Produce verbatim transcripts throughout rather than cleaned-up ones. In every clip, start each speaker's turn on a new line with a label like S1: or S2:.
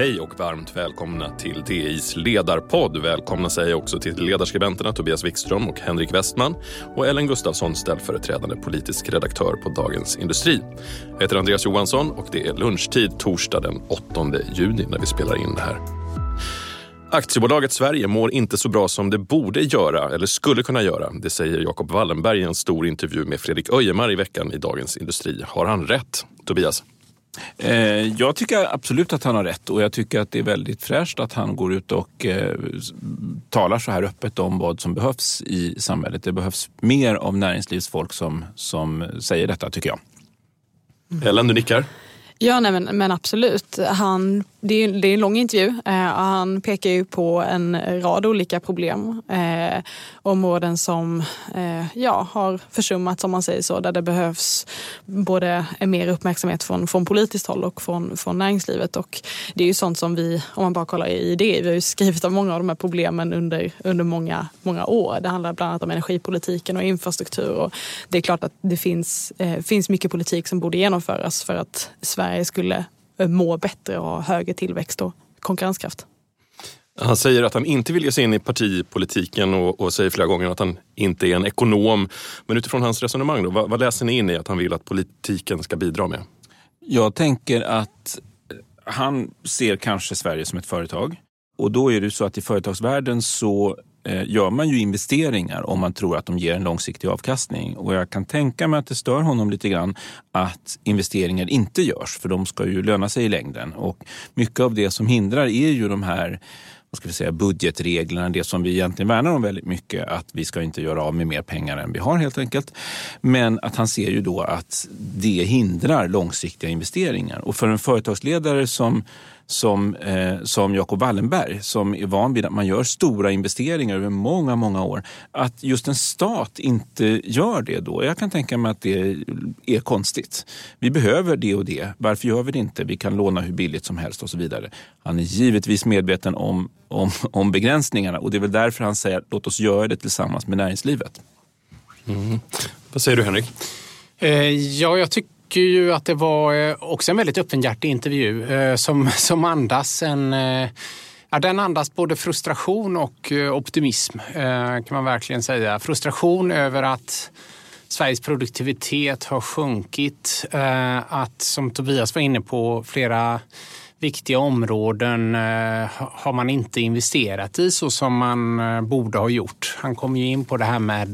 S1: Hej och varmt välkomna till D I:s ledarpodd. Välkomna säger också till ledarskribenterna Tobias Wikström och Henrik Westman och Ellen Gustafsson, ställföreträdande politisk redaktör på Dagens Industri. Jag heter Andreas Johansson och det är lunchtid torsdag den åttonde juni när vi spelar in det här. Aktiebolaget Sverige mår inte så bra som det borde göra eller skulle kunna göra. Det säger Jacob Wallenberg i en stor intervju med Fredrik Öjemar i veckan i Dagens Industri. Har han rätt, Tobias?
S2: Eh, jag tycker absolut att han har rätt och jag tycker att det är väldigt fräscht att han går ut och eh, talar så här öppet om vad som behövs i samhället. Det behövs mer av näringslivsfolk som, som säger detta, tycker jag.
S1: Mm. Ellen, du nickar?
S3: Ja, nej, men, men absolut. Han, det, är, det är en lång intervju. Eh, han pekar ju på en rad olika problem. Eh, områden som eh, ja, har försummat, som man säger så. Där det behövs både mer uppmärksamhet från, från politiskt håll och från, från näringslivet. Och det är ju sånt som vi, om man bara kollar i det, vi har ju skrivit om många av de här problemen under, under många, många år. Det handlar bland annat om energipolitiken och infrastruktur. Och det är klart att det finns, eh, finns mycket politik som borde genomföras för att Sverige skulle må bättre och ha högre tillväxt och konkurrenskraft.
S1: Han säger att han inte vill ge sig in i partipolitiken och, och säger flera gånger att han inte är en ekonom. Men utifrån hans resonemang då, vad, vad läser ni in i att han vill att politiken ska bidra med?
S2: Jag tänker att han ser kanske Sverige som ett företag. Och då är det så att i företagsvärlden så eh, gör man ju investeringar om man tror att de ger en långsiktig avkastning. Och jag kan tänka mig att det stör honom lite grann att investeringar inte görs. För de ska ju löna sig i längden. Och mycket av det som hindrar är ju de här, vad ska vi säga, budgetreglerna. Det som vi egentligen värnar om väldigt mycket. Att vi ska inte göra av med mer pengar än vi har helt enkelt. Men att han ser ju då att det hindrar långsiktiga investeringar. Och för en företagsledare som Som, eh, som Jacob Wallenberg, som är van vid att man gör stora investeringar över många, många år. Att just en stat inte gör det då. Jag kan tänka mig att det är konstigt. Vi behöver det och det. Varför gör vi det inte? Vi kan låna hur billigt som helst och så vidare. Han är givetvis medveten om, om, om begränsningarna och det är väl därför han säger låt oss göra det tillsammans med näringslivet.
S1: Mm. Vad säger du, Henrik?
S4: Eh, ja, jag tycker tycker ju att det var också en väldigt öppenhjärtig intervju eh, som, som andas en... Eh, ja, den andas både frustration och eh, optimism eh, kan man verkligen säga. Frustration över att Sveriges produktivitet har sjunkit. Eh, att, som Tobias var inne på, flera viktiga områden eh, har man inte investerat i så som man eh, borde ha gjort. Han kom ju in på det här med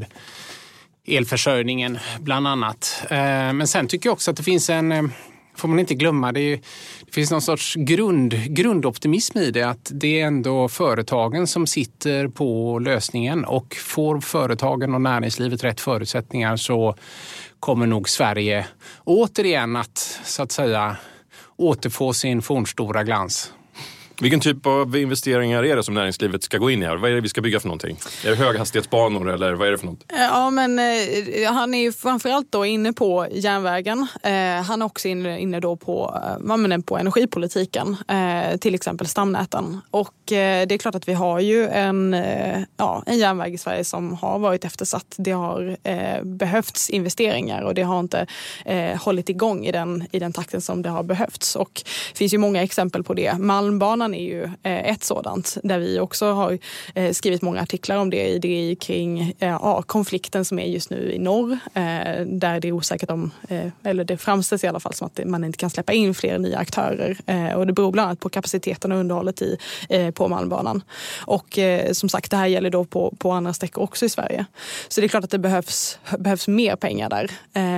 S4: elförsörjningen bland annat. Men sen tycker jag också att det finns en, får man inte glömma, det, är, det finns någon sorts grund, grundoptimism i det. Att det är ändå företagen som sitter på lösningen och får företagen och näringslivet rätt förutsättningar så kommer nog Sverige återigen att, så att säga, återfå sin fornstora glans.
S1: Vilken typ av investeringar är det som näringslivet ska gå in i här? Vad är det vi ska bygga för någonting? Är det höghastighetsbanor eller vad är det för något?
S3: Ja, men eh, han är ju framförallt då inne på järnvägen. Eh, han är också inne, inne då på, eh, på energipolitiken, eh, till exempel stamnäten. Och eh, det är klart att vi har ju en, eh, ja, en järnväg i Sverige som har varit eftersatt. Det har eh, behövts investeringar och det har inte eh, hållit igång i den, i den takten som det har behövts. Och det finns ju många exempel på det. Malmbanan är ju ett sådant där vi också har skrivit många artiklar om det, det kring ja, konflikten som är just nu i norr där det är osäkert om, eller det framställs i alla fall som att man inte kan släppa in fler nya aktörer och det beror bland annat på kapaciteten och underhållet i, på Malmbanan. Och som sagt, det här gäller då på, på andra sträckor också i Sverige. Så det är klart att det behövs, behövs mer pengar där.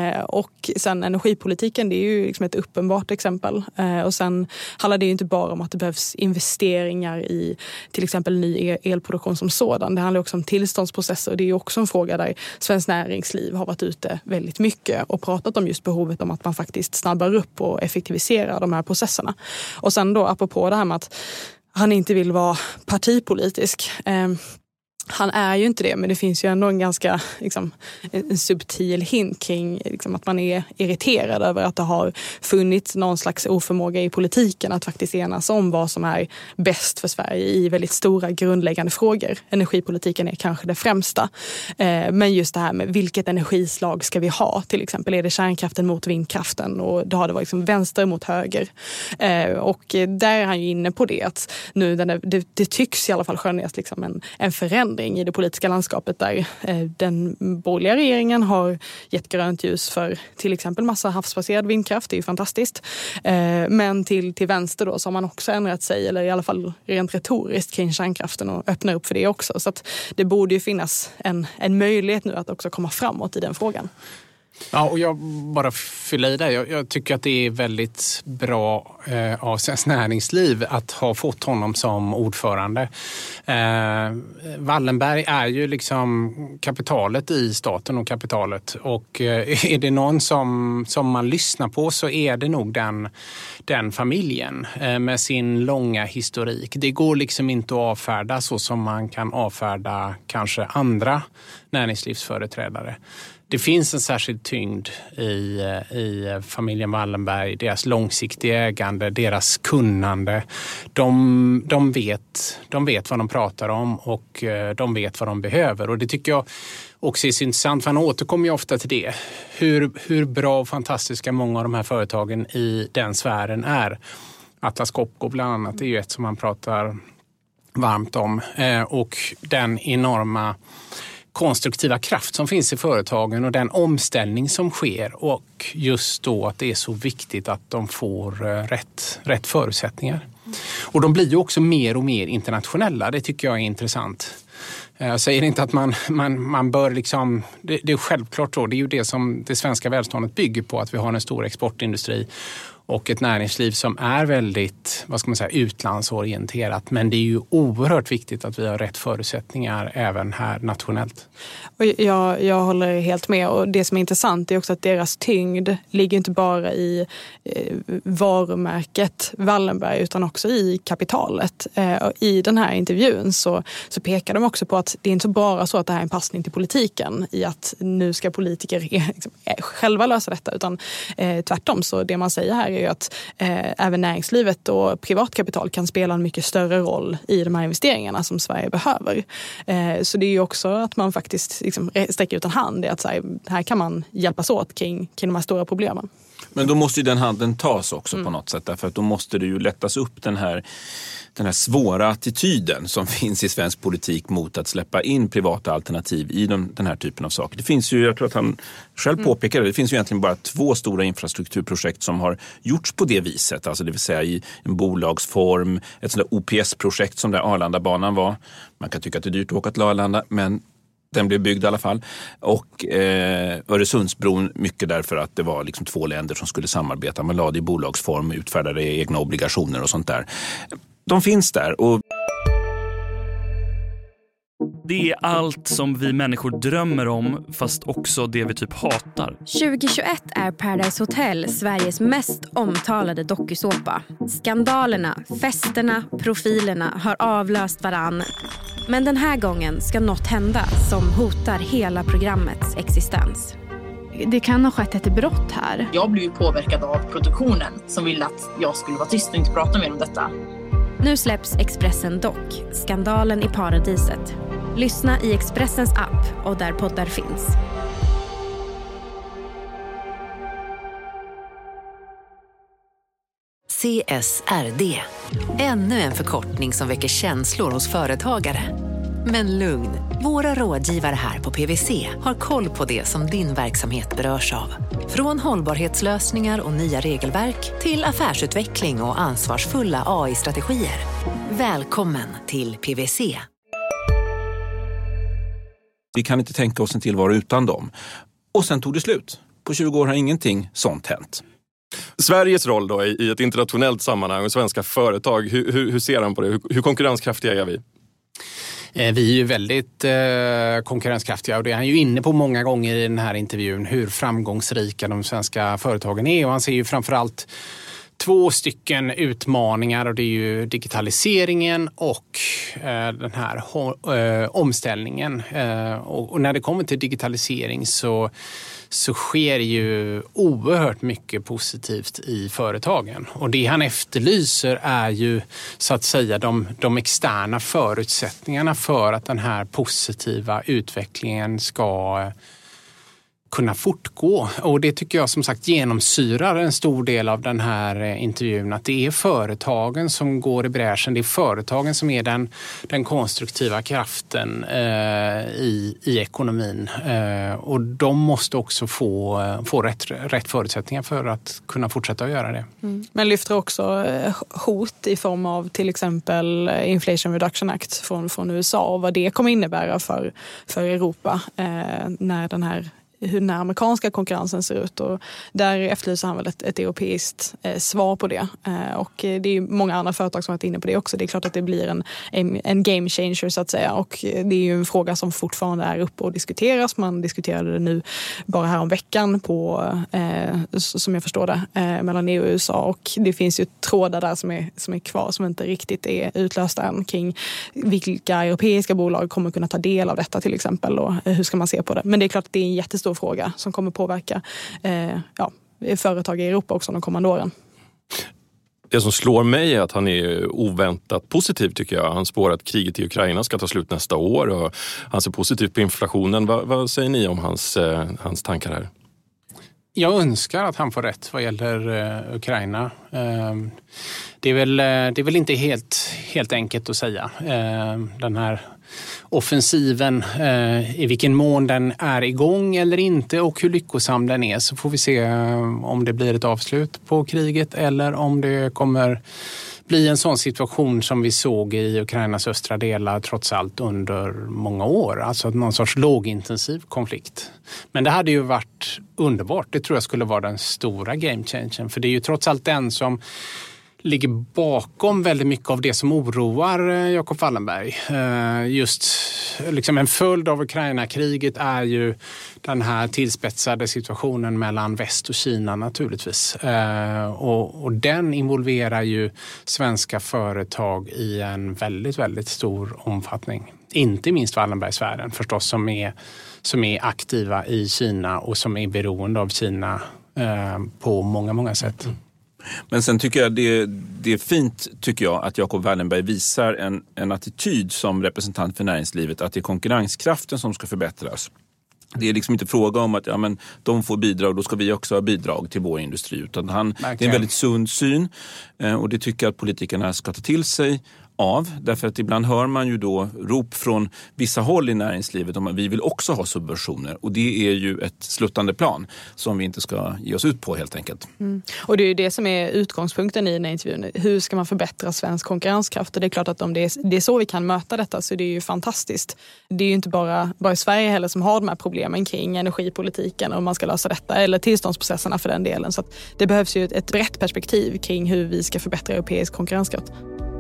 S3: Och sen energipolitiken, det är ju liksom ett uppenbart exempel. Och sen handlar det ju inte bara om att det behövs investeringar i till exempel ny elproduktion som sådan. Det handlar också om tillståndsprocesser och det är också en fråga där Svenskt Näringsliv har varit ute väldigt mycket och pratat om just behovet om att man faktiskt snabbar upp och effektiviserar de här processerna. Och sen då apropå det här med att han inte vill vara partipolitisk. Eh, Han är ju inte det, men det finns ju ändå en ganska liksom, en subtil hint kring liksom, att man är irriterad över att det har funnits någon slags oförmåga i politiken att faktiskt enas om vad som är bäst för Sverige i väldigt stora grundläggande frågor. Energipolitiken är kanske det främsta. Eh, men just det här med vilket energislag ska vi ha? Till exempel är det kärnkraften mot vindkraften, och då har det varit liksom vänster mot höger. Eh, och där är han ju inne på det att nu det, det, det tycks i alla fall skönjas liksom en, en förändring i det politiska landskapet där eh, den borgerliga regeringen har gett grönt ljus för till exempel massa havsbaserad vindkraft. Det är ju fantastiskt. Eh, men till, till vänster då så har man också ändrat sig, eller i alla fall rent retoriskt kring kärnkraften, och öppnar upp för det också. Så att det borde ju finnas en, en möjlighet nu att också komma framåt i den frågan.
S4: Ja, och jag bara fyller i det. Jag, jag tycker att det är väldigt bra eh, av Svenskt Näringsliv att ha fått honom som ordförande. Eh, Wallenberg är ju liksom kapitalet i staten och kapitalet. Och eh, är det någon som, som man lyssnar på så är det nog den, den familjen eh, med sin långa historik. Det går liksom inte att avfärda så som man kan avfärda kanske andra näringslivsföreträdare. Det finns en särskild tyngd i, i familjen Wallenberg, deras långsiktiga ägande, deras kunnande. De, de, vet, de vet vad de pratar om och de vet vad de behöver. Och det tycker jag också är så intressant, för han återkommer ju ofta till det. Hur, hur bra och fantastiska många av de här företagen i den sfären är. Atlas Copco bland annat är ju ett som man pratar varmt om. Och den enorma konstruktiva kraft som finns i företagen och den omställning som sker, och just då att det är så viktigt att de får rätt, rätt förutsättningar. Och de blir ju också mer och mer internationella, det tycker jag är intressant. Jag säger inte att man, man, man bör liksom, det, det är självklart så, det är ju det som det svenska välståndet bygger på, att vi har en stor exportindustri och ett näringsliv som är väldigt, vad ska man säga, utlandsorienterat. Men det är ju oerhört viktigt att vi har rätt förutsättningar även här nationellt.
S3: Och jag, jag håller helt med, och det som är intressant är också att deras tyngd ligger inte bara i eh, varumärket Wallenberg utan också i kapitalet. Eh, I den här intervjun så, så pekar de också på att det är inte bara så att det här är en passning till politiken i att nu ska politiker liksom, själva lösa detta, utan eh, tvärtom, så det man säger här är ju att eh, även näringslivet och privatkapital kan spela en mycket större roll i de här investeringarna som Sverige behöver. Eh, så det är ju också att man faktiskt liksom, sträcker ut en hand, det att så här, här kan man hjälpas åt kring, kring de här stora problemen.
S2: Men då måste ju den handen tas också mm. på något sätt, därför att då måste det ju lättas upp den här, den här svåra attityden som finns i svensk politik mot att släppa in privata alternativ i den, den här typen av saker. Det finns ju, jag tror att han själv mm. påpekade, det finns ju egentligen bara två stora infrastrukturprojekt som har gjorts på det viset, alltså det vill säga i en bolagsform, ett sånt där O P S-projekt som där Arlandabanan var. Man kan tycka att det är dyrt att åka till Arlanda, men den blev byggd i alla fall. Och eh, Öresundsbron, mycket därför att det var liksom två länder som skulle samarbeta. Man lade i bolagsform, utfärdade egna obligationer och sånt där. De finns där och...
S5: Det är allt som vi människor drömmer om, fast också det vi typ hatar.
S6: tjugohundratjugoett är Paradise Hotel Sveriges mest omtalade dokusåpa. Skandalerna, festerna, profilerna har avlöst varann. Men den här gången ska något hända som hotar hela programmets existens.
S7: Det kan ha skett ett brott här.
S8: Jag blev ju påverkad av produktionen som ville att jag skulle vara tyst och inte prata mer om detta.
S6: Nu släpps Expressen Dock, skandalen i paradiset. Lyssna i Expressens app och där poddar finns.
S9: C S R D. Ännu en förkortning som väcker känslor hos företagare. Men lugn, våra rådgivare här på P W C har koll på det som din verksamhet berörs av. Från hållbarhetslösningar och nya regelverk till affärsutveckling och ansvarsfulla A I-strategier. Välkommen till P W C.
S2: Vi kan inte tänka oss en tillvaro utan dem. Och sen tog det slut. På tjugo år har ingenting sånt hänt.
S1: Sveriges roll då i ett internationellt sammanhang och svenska företag, hur, hur, hur ser han på det? Hur, hur konkurrenskraftiga är vi?
S4: Vi är ju väldigt eh, konkurrenskraftiga, och det är han ju inne på många gånger i den här intervjun, hur framgångsrika de svenska företagen är. Och han ser ju framförallt två stycken utmaningar och det är ju digitaliseringen och eh, den här eh, omställningen. Eh, och, och när det kommer till digitalisering så, så sker ju oerhört mycket positivt i företagen. Och det han efterlyser är ju så att säga de, de externa förutsättningarna för att den här positiva utvecklingen ska kunna fortgå. Och det tycker jag som sagt genomsyrar en stor del av den här intervjun. Att det är företagen som går i bräschen. Det är företagen som är den, den konstruktiva kraften eh, i, i ekonomin. Eh, och de måste också få, få rätt, rätt förutsättningar för att kunna fortsätta att göra det.
S3: Mm. Men lyfter också hot i form av till exempel Inflation Reduction Act från, från U S A och vad det kommer innebära för, för Europa eh, när den här hur den amerikanska konkurrensen ser ut och där efterlyser han väl ett, ett europeiskt eh, svar på det. Eh, och det är ju många andra företag som har varit inne på det också. Det är klart att det blir en, en, en game changer så att säga och det är ju en fråga som fortfarande är uppe och diskuteras. Man diskuterade det nu bara här om veckan på, eh, som jag förstår det, eh, mellan E U och U S A och det finns ju trådar där som är, som är kvar som inte riktigt är utlösta än kring vilka europeiska bolag kommer kunna ta del av detta till exempel och hur ska man se på det. Men det är klart att det är en jättestor fråga som kommer påverka eh, ja, företag i Europa också de kommande åren.
S1: Det som slår mig är att han är oväntat positiv tycker jag. Han spår att kriget i Ukraina ska ta slut nästa år och han ser positivt på inflationen. Va, vad säger ni om hans, eh, hans tankar här?
S4: Jag önskar att han får rätt vad gäller uh, Ukraina. Uh, det, är väl, uh, det är väl inte helt, helt enkelt att säga. Uh, den här offensiven, uh, i vilken mån den är igång eller inte och hur lyckosam den är, så får vi se uh, om det blir ett avslut på kriget eller om det kommer bli en sån situation som vi såg i Ukrainas östra delar trots allt under många år. Alltså någon sorts lågintensiv konflikt. Men det hade ju varit underbart. Det tror jag skulle vara den stora game changern. För det är ju trots allt den som ligger bakom väldigt mycket av det som oroar Jacob Wallenberg. Just liksom en följd av Ukraina-kriget är ju den här tillspetsade situationen mellan väst och Kina naturligtvis. Och, och den involverar ju svenska företag i en väldigt, väldigt stor omfattning. Inte minst Wallenbergsfären förstås som är, som är aktiva i Kina och som är beroende av Kina på många, många sätt.
S2: Men sen tycker jag det, det är fint tycker jag att Jacob Wallenberg visar en, en attityd som representant för näringslivet att det är konkurrenskraften som ska förbättras. Det är liksom inte fråga om att ja, men de får bidrag, då ska vi också ha bidrag till vår industri. Utan han, det är en väldigt sund syn och det tycker jag att politikerna ska ta till sig av. Därför att ibland hör man ju då rop från vissa håll i näringslivet om att vi vill också ha subventioner. Och det är ju ett sluttande plan som vi inte ska ge oss ut på helt enkelt.
S3: Mm. Och det är ju det som är utgångspunkten i den här intervjun. Hur ska man förbättra svensk konkurrenskraft? Och det är klart att om det är, det är så vi kan möta detta så det är ju fantastiskt. Det är ju inte bara, bara i Sverige heller som har de här problemen kring energipolitiken och om man ska lösa detta eller tillståndsprocesserna för den delen. Så att det behövs ju ett, ett brett perspektiv kring hur vi ska förbättra europeisk konkurrenskraft.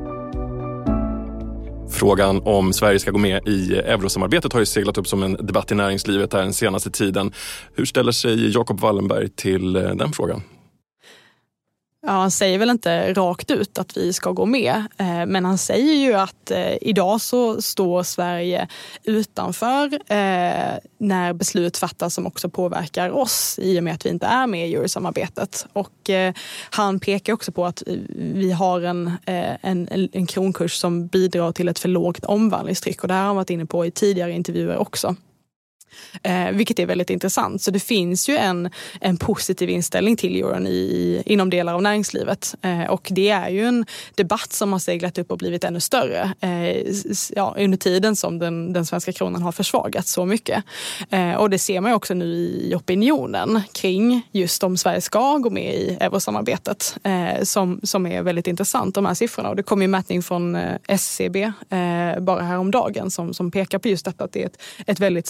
S1: Frågan om Sverige ska gå med i eurosamarbetet har ju seglat upp som en debatt i näringslivet här den senaste tiden. Hur ställer sig Jacob Wallenberg till den frågan?
S3: Ja, han säger väl inte rakt ut att vi ska gå med, men han säger ju att idag så står Sverige utanför när beslut fattas som också påverkar oss i och med att vi inte är med i eurosamarbetet. Och han pekar också på att vi har en, en, en kronkurs som bidrar till ett för lågt omvandlingstryck och det här har han varit inne på i tidigare intervjuer också. Eh, vilket är väldigt intressant. Så det finns ju en, en positiv inställning till euron i, inom delar av näringslivet. Eh, och det är ju en debatt som har seglat upp och blivit ännu större eh, ja, under tiden som den, den svenska kronan har försvagats så mycket. Eh, och det ser man ju också nu i opinionen kring just om Sverige ska gå med i eurosamarbetet eh, som, som är väldigt intressant, de här siffrorna. Och det kom ju mätning från eh, S C B eh, bara häromdagen som, som pekar på just detta att det är ett, ett väldigt stort eh,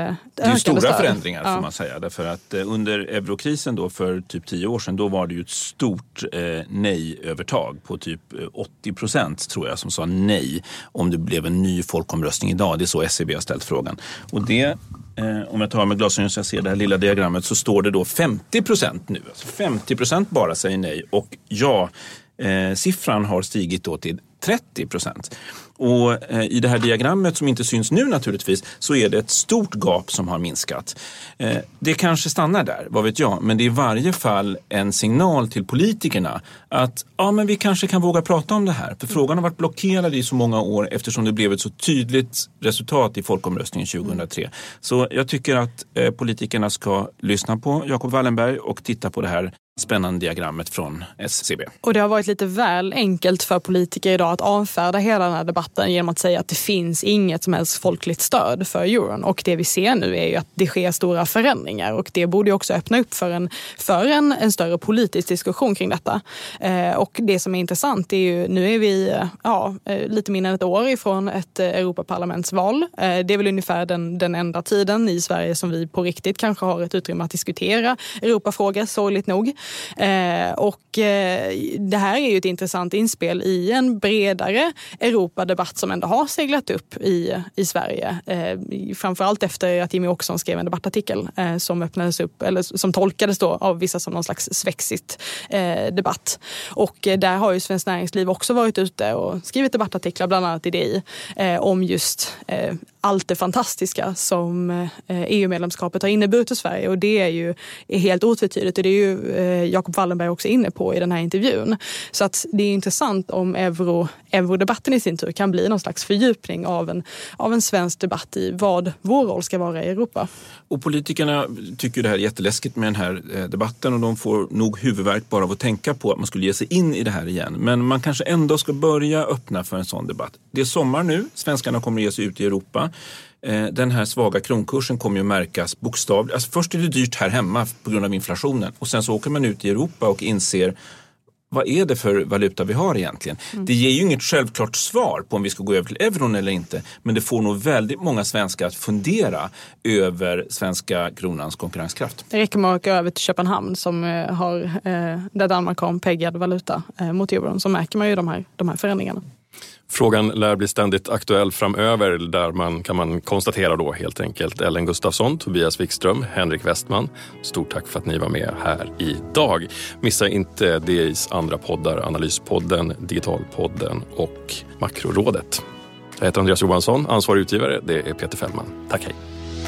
S3: ökande
S2: Det är ju stora
S3: stöd.
S2: förändringar får
S3: ja.
S2: man säga. Därför att under eurokrisen då för typ tio år sedan, då var det ju ett stort eh, nej-övertag på typ åttio procent tror jag som sa nej om det blev en ny folkomröstning idag. Det är så S C B har ställt frågan. Och det, eh, om jag tar med glasögon så jag ser det här lilla diagrammet, så står det då femtio procent nu. Alltså femtio procent bara säger nej och ja, eh, siffran har stigit då till trettio procent. Och eh, i det här diagrammet som inte syns nu naturligtvis så är det ett stort gap som har minskat. Eh, det kanske stannar där, vad vet jag, men det är i varje fall en signal till politikerna att ja, men vi kanske kan våga prata om det här. För frågan har varit blockerad i så många år eftersom det blev ett så tydligt resultat i folkomröstningen tjugohundratre. Så jag tycker att eh, politikerna ska lyssna på Jacob Wallenberg och titta på det här spännande diagrammet från S C B.
S3: Och det har varit lite väl enkelt för politiker idag att avfärda hela den här debatten genom att säga att det finns inget som helst folkligt stöd för euron. Och det vi ser nu är ju att det sker stora förändringar och det borde ju också öppna upp för en, för en, en större politisk diskussion kring detta. Eh, och det som är intressant är ju, nu är vi ja, lite mindre än ett år ifrån ett Europaparlamentsval. Eh, det är väl ungefär den, den enda tiden i Sverige som vi på riktigt kanske har ett utrymme att diskutera Europafrågor, sorgligt nog. Eh, och eh, det här är ju ett intressant inspel i en bredare Europadebatt som ändå har seglat upp i, i Sverige. Eh, framförallt efter att Jimmie Åkesson skrev en debattartikel eh, som öppnades upp, eller som tolkades då av vissa som någon slags svexigt eh, debatt. Och eh, där har ju Svenskt Näringsliv också varit ute och skrivit debattartiklar, bland annat i D I, eh, om just eh, allt det fantastiska som eh, E U-medlemskapet har inneburit i Sverige. Och det är ju är helt otvetydigt och det är ju eh, Jacob Wallenberg också inne på i den här intervjun. Så att det är intressant om euro, eurodebatten i sin tur kan bli någon slags fördjupning av en, av en svensk debatt i vad vår roll ska vara i Europa.
S2: Och politikerna tycker det här är jätteläskigt med den här debatten och de får nog huvudvärk bara av att tänka på att man skulle ge sig in i det här igen. Men man kanske ändå ska börja öppna för en sån debatt. Det är sommar nu, svenskarna kommer att ge sig ut i Europa. Den här svaga kronkursen kommer ju märkas bokstavligt. Alltså först är det dyrt här hemma på grund av inflationen och sen så åker man ut i Europa och inser vad är det för valuta vi har egentligen? Mm. Det ger ju inget självklart svar på om vi ska gå över till euron eller inte. Men det får nog väldigt många svenskar att fundera över svenska kronans konkurrenskraft.
S3: Det räcker med att åka över till Köpenhamn som har, där Danmark har en peggad valuta mot euron, så märker man ju de här, de här förändringarna.
S1: Frågan lär bli ständigt aktuell framöver, där man kan man konstatera då helt enkelt. Ellen Gustafsson, Tobias Wikström, Henrik Westman. Stort tack för att ni var med här idag. Missa inte D I:s andra poddar, Analyspodden, Digitalpodden och Makrorådet. Jag heter Andreas Johansson, ansvarig utgivare, det är Peter Fällman. Tack, hej.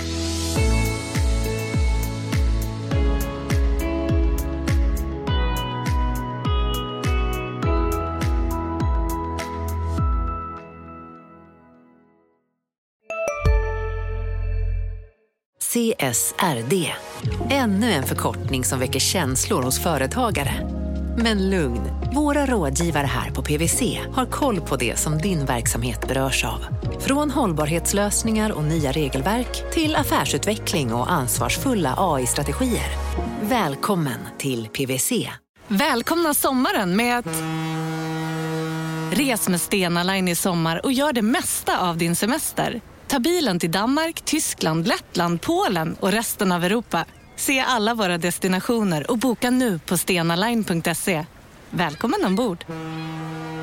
S9: C S R D. Ännu en förkortning som väcker känslor hos företagare. Men lugn, våra rådgivare här på P W C har koll på det som din verksamhet berörs av. Från hållbarhetslösningar och nya regelverk till affärsutveckling och ansvarsfulla A I-strategier. Välkommen till P W C.
S10: Välkomna sommaren med att... Res med Stena Line i sommar och gör det mesta av din semester. Ta bilen till Danmark, Tyskland, Lettland, Polen och resten av Europa. Se alla våra destinationer och boka nu på stenaline punkt se. Välkommen ombord!